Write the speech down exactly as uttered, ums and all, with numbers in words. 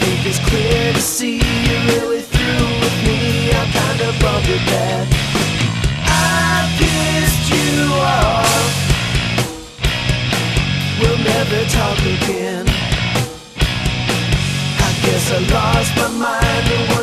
think it's clear to see you're really through with me. I kinda bummed it that I pissed you off. We'll never talk again. I guess I lost my mind.